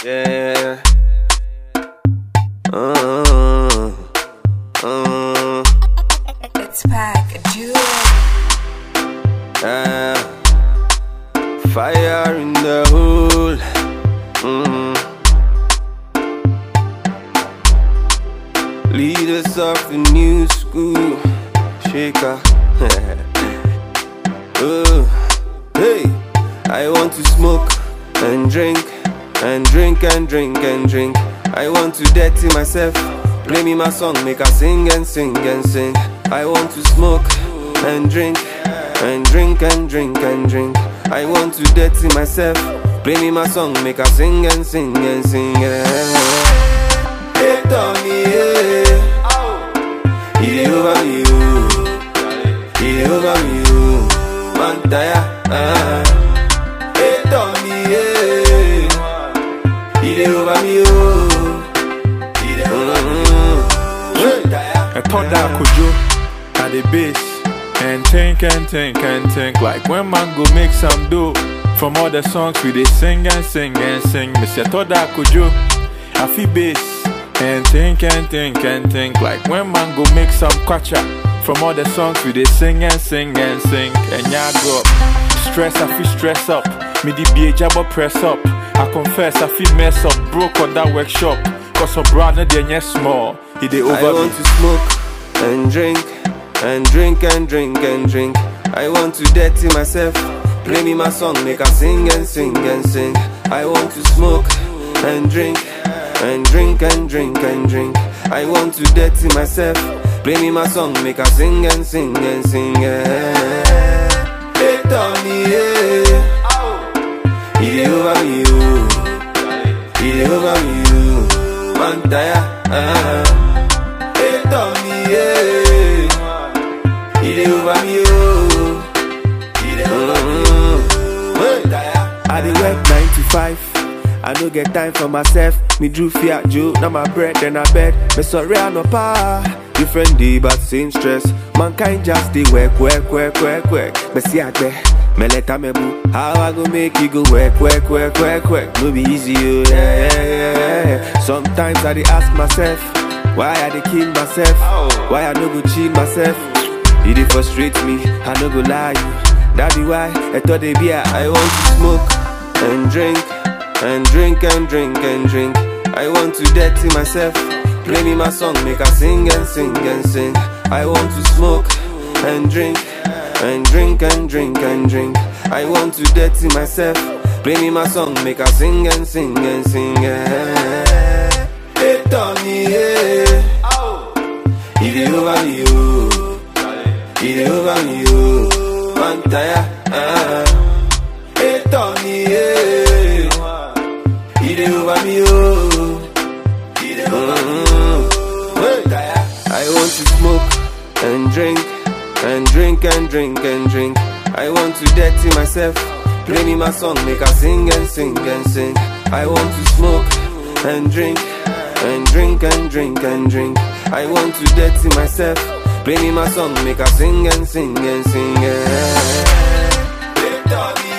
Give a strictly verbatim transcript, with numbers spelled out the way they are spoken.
Yeah. Uh, uh, It's Pack Jewel. uh, fire in the hole. Mm. Leaders of the new school. Shaker. uh, hey, I want to smoke and drink and drink and drink and drink. I want to dirty myself. Play me my song, make I sing and sing and sing. I want to smoke and drink and drink and drink and drink. I want to dirty myself. Play me my song, make I sing and sing and sing. Hey, Tommy, yeah. He over me, you. He over me, you. Mantaya, ah. Hey, Tommy, yeah. He over me, you. I thought that could do at the base and think and think and think like when man go make some dough from all the songs we they sing and sing and sing. Miss I thought that could do I feel bass and think and think and think like when man go make some kwacha from all the songs we they sing and sing and sing. And ya go up stress, I feel stress up. Me the be a job press up. I confess I feel mess up, broke on that workshop. Cause a brother they ain't small. He they over I want me. to smoke and drink and drink and drink and drink. I want to dirty myself. Play me my song, make I sing and sing and sing. I want to smoke and drink and drink and drink and drink. I want to dirty myself. Play me my song, make I sing and sing and sing. Hey, Tommy, yeah. He over me, you. He over me, you. Mantaya, ah. Hey, Tommy, yeah. He over me, you. I dey work nine to five. I no get time for myself. Me drew Fiat Joe, now my bread and I bed. Me sorry I no pa. Different day but same stress. Mankind just dey work, work, work, work, work. Me see I be, me let me boo. How I go make you go work, work, work, work, work? No be easy, oh yeah, yeah, yeah, yeah. Sometimes I dey ask myself, why I dey kill myself? Why I no go chill myself? It dey frustrate me, I no go lie you. That be why I thought they be a, I want to smoke and drink and drink and drink and drink. I want to dirty myself. Play me my song, make I sing and sing and sing. I want to smoke and drink and drink and drink and drink. I want to dirty myself. Play me my song, make I sing and sing and sing. Hey, Tommy, yeah. He dey over me, you. He dey over me, you. Mantaya, ah. Hey, Tommy, yeah. He dey over me, you. He dey over me, you. I want to smoke and drink and drink and drink and drink. I want to dirty myself. Play me my song, make I sing and sing and sing. I want to smoke and drink and drink and drink and drink. I want to dirty myself. Play me my song, make I sing and sing and sing. Yeah.